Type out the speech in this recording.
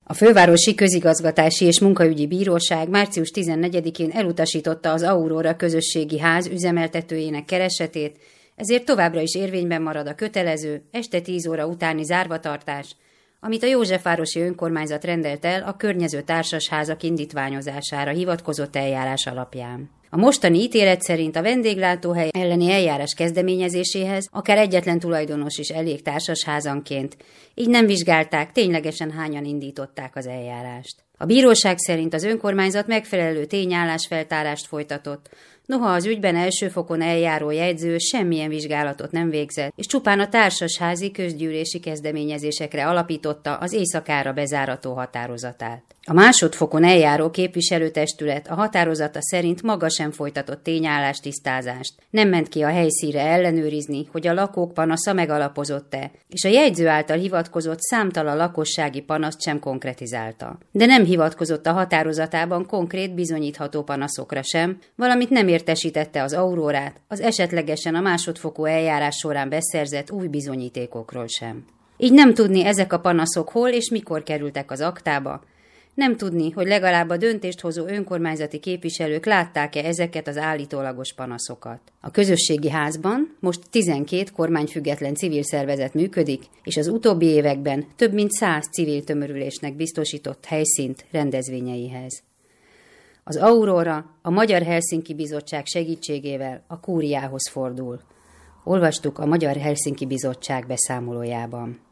A Fővárosi Közigazgatási és Munkaügyi Bíróság március 14-én elutasította az Aurora közösségi ház üzemeltetőjének keresetét, ezért továbbra is érvényben marad a kötelező, este 10 óra utáni zárvatartás, amit a Józsefvárosi Önkormányzat rendelt el a környező társasházak indítványozására hivatkozott eljárás alapján. A mostani ítélet szerint a vendéglátóhely elleni eljárás kezdeményezéséhez akár egyetlen tulajdonos is elég társasházanként, így nem vizsgálták, ténylegesen hányan indították az eljárást. A bíróság szerint az önkormányzat megfelelő tényállásfeltárást folytatott, noha az ügyben első fokon eljáró jegyző semmilyen vizsgálatot nem végzett, és csupán a társasházi közgyűlési kezdeményezésekre alapította az éjszakára bezárató határozatát. A másodfokon eljáró képviselőtestület a határozata szerint maga sem folytatott tényállástisztázást, nem ment ki a helyszínre ellenőrizni, hogy a lakók panasza megalapozott-e, és a jegyző által hivatkozott számtalan lakossági panaszt sem konkretizálta. De nem hivatkozott a határozatában konkrét bizonyítható panaszokra sem, valamint nem értesítette az Aurórát az esetlegesen a másodfokú eljárás során beszerzett új bizonyítékokról sem. Így nem tudni, ezek a panaszok hol és mikor kerültek az aktába, nem tudni, hogy legalább a döntést hozó önkormányzati képviselők látták-e ezeket az állítólagos panaszokat. A közösségi házban most 12 kormányfüggetlen civil szervezet működik, és az utóbbi években több mint 100 civil tömörülésnek biztosított helyszínt rendezvényeihez. Az Aurora a Magyar Helsinki Bizottság segítségével a kúriához fordul. Olvastuk a Magyar Helsinki Bizottság beszámolójában.